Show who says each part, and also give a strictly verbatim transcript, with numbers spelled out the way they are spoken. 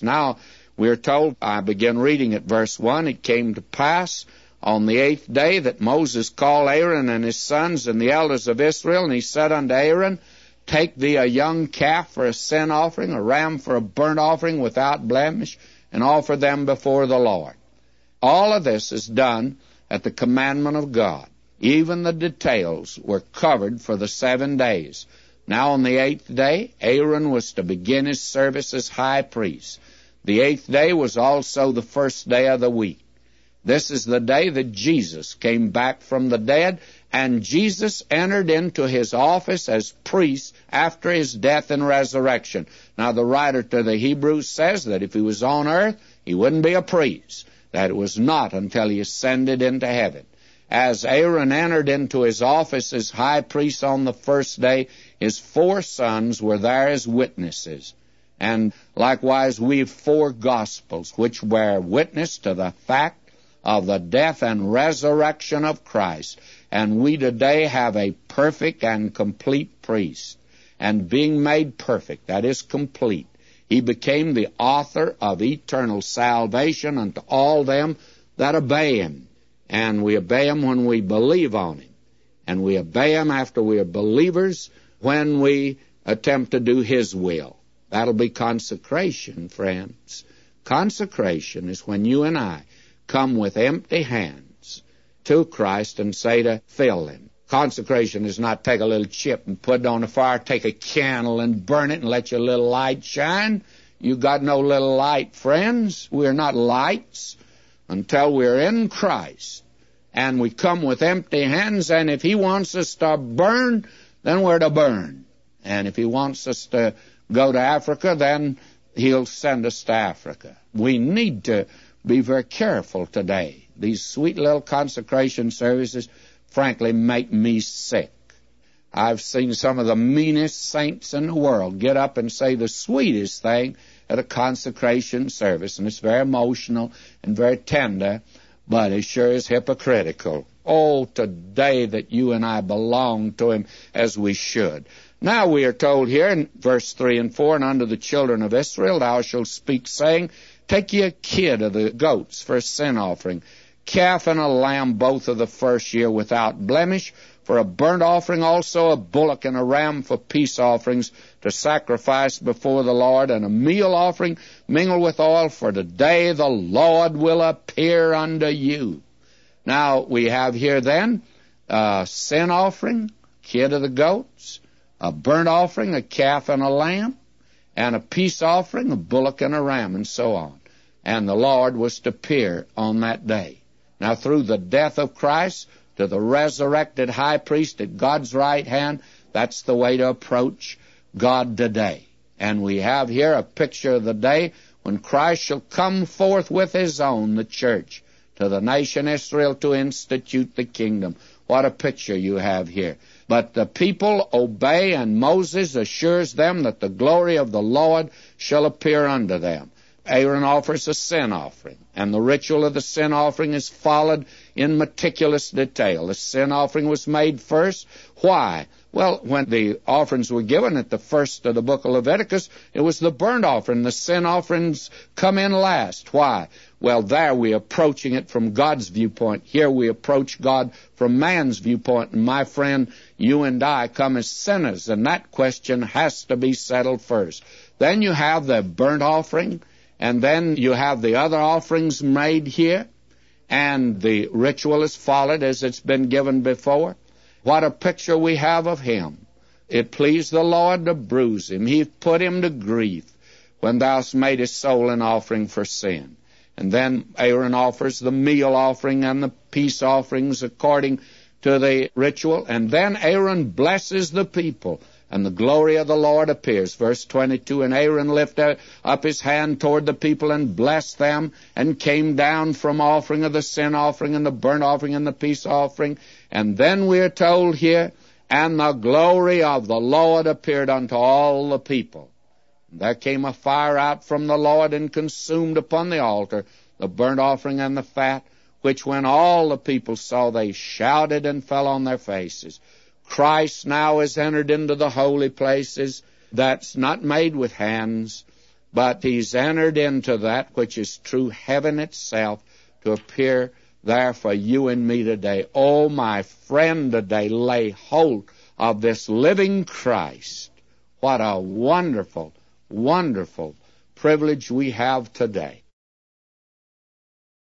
Speaker 1: Now, we're told, I begin reading at verse one, it came to pass on the eighth day that Moses called Aaron and his sons and the elders of Israel, and he said unto Aaron, Take thee a young calf for a sin offering, a ram for a burnt offering without blemish, and offer them before the Lord. All of this is done at the commandment of God. Even the details were covered for the seven days. Now on the eighth day, Aaron was to begin his service as high priest. The eighth day was also the first day of the week. This is the day that Jesus came back from the dead, and Jesus entered into his office as priest after his death and resurrection. Now, the writer to the Hebrews says that if he was on earth, he wouldn't be a priest, that it was not until he ascended into heaven. As Aaron entered into his office as high priest on the first day, his four sons were there as witnesses. And likewise, we have four Gospels which bear witness to the fact of the death and resurrection of Christ. And we today have a perfect and complete priest. And being made perfect, that is complete, he became the author of eternal salvation unto all them that obey him. And we obey him when we believe on him. And we obey him after we are believers when we attempt to do his will. That'll be consecration, friends. Consecration is when you and I come with empty hands to Christ and say to fill him. Consecration is not take a little chip and put it on the fire, take a candle and burn it and let your little light shine. You got no little light, friends. We're not lights until we're in Christ. And we come with empty hands, and if he wants us to burn, then we're to burn. And if he wants us to go to Africa, then he'll send us to Africa. We need to be very careful today. These sweet little consecration services, frankly, make me sick. I've seen some of the meanest saints in the world get up and say the sweetest thing at a consecration service, and it's very emotional and very tender, but it sure is hypocritical. Oh, today that you and I belong to him as we should. Now we are told here in verse three and four, And unto the children of Israel thou shalt speak, saying, Take ye a kid of the goats for a sin offering, calf and a lamb both of the first year without blemish, for a burnt offering, also a bullock and a ram for peace offerings to sacrifice before the Lord, and a meal offering mingled with oil, for today the Lord will appear unto you. Now we have here then a sin offering, kid of the goats, a burnt offering, a calf and a lamb, and a peace offering, a bullock and a ram, and so on. And the Lord was to appear on that day. Now through the death of Christ, to the resurrected high priest at God's right hand, that's the way to approach God today. And we have here a picture of the day when Christ shall come forth with his own, the church, to the nation Israel to institute the kingdom. What a picture you have here. But the people obey, and Moses assures them that the glory of the Lord shall appear unto them. Aaron offers a sin offering, and the ritual of the sin offering is followed in meticulous detail. The sin offering was made first. Why? Well, when the offerings were given at the first of the book of Leviticus, it was the burnt offering. The sin offerings come in last. Why? Well, there we're approaching it from God's viewpoint. Here we approach God from man's viewpoint. And my friend, you and I come as sinners, and that question has to be settled first. Then you have the burnt offering, and then you have the other offerings made here, and the ritual is followed as it's been given before. What a picture we have of him. It pleased the Lord to bruise him. He put him to grief when thou hast made his soul an offering for sin. And then Aaron offers the meal offering and the peace offerings according to the ritual. And then Aaron blesses the people, and the glory of the Lord appears. Verse twenty-two, And Aaron lifted up his hand toward the people and blessed them, and came down from offering of the sin offering and the burnt offering and the peace offering. And then we are told here, And the glory of the Lord appeared unto all the people. And there came a fire out from the Lord, and consumed upon the altar the burnt offering and the fat, which when all the people saw, they shouted and fell on their faces. Christ now has entered into the holy places. That's not made with hands. but he's entered into that which is true heaven itself to appear there for you and me today. Oh, my friend, today lay hold of this living Christ. What a wonderful, wonderful privilege we have today.